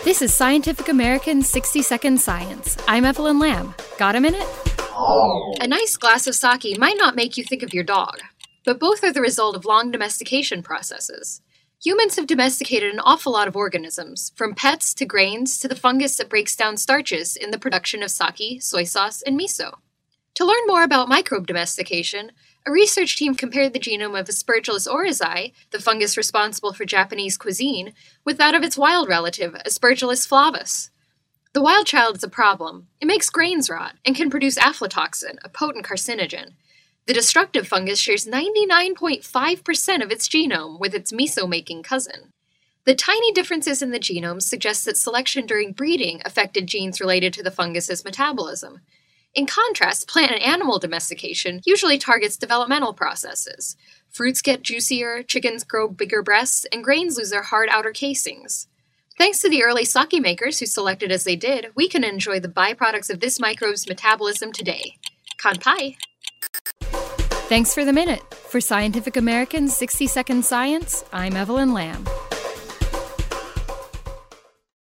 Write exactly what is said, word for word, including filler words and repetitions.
This is Scientific American's sixty second Science. I'm Evelyn Lamb. Got a minute? A nice glass of sake might not make you think of your dog, but both are the result of long domestication processes. Humans have domesticated an awful lot of organisms, from pets to grains to the fungus that breaks down starches in the production of sake, soy sauce, and miso. To learn more about microbe domestication, a research team compared the genome of Aspergillus oryzae, the fungus responsible for Japanese cuisine, with that of its wild relative, Aspergillus flavus. The wild child is a problem. It makes grains rot and can produce aflatoxin, a potent carcinogen. The destructive fungus shares ninety-nine point five percent of its genome with its miso-making cousin. The tiny differences in the genome suggest that selection during breeding affected genes related to the fungus's metabolism. In contrast, plant and animal domestication usually targets developmental processes. Fruits get juicier, chickens grow bigger breasts, and grains lose their hard outer casings. Thanks to the early sake makers who selected as they did, we can enjoy the byproducts of this microbe's metabolism today. Kanpai! Thanks for the minute. For Scientific American's sixty second Science, I'm Evelyn Lamb.